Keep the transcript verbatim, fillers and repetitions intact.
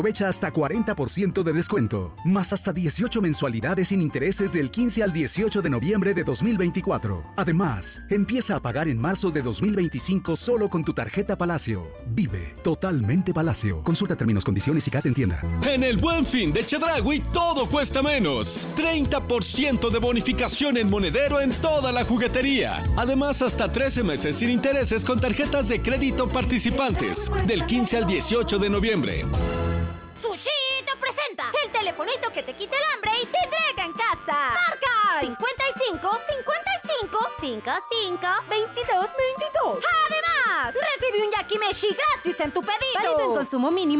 Aprovecha hasta cuarenta por ciento de descuento, más hasta dieciocho mensualidades sin intereses del quince al dieciocho de noviembre de dos mil veinticuatro. Además, empieza a pagar en marzo de dos mil veinticinco solo con tu tarjeta Palacio. Vive totalmente Palacio. Consulta términos, condiciones y C A T en tienda. En el Buen Fin de Chedraui todo cuesta menos. treinta por ciento de bonificación en monedero en toda la juguetería. Además, hasta trece meses sin intereses con tarjetas de crédito participantes del quince al dieciocho de noviembre. Sushito presenta el telefonito que te quita el hambre y te entrega en casa. ¡Marca! cincuenta y cinco, cincuenta y cinco, cincuenta y cinco, veintidós, veintidós. Además, recibe un yakimeshi gratis en tu pedido. Válido en consumo mínimo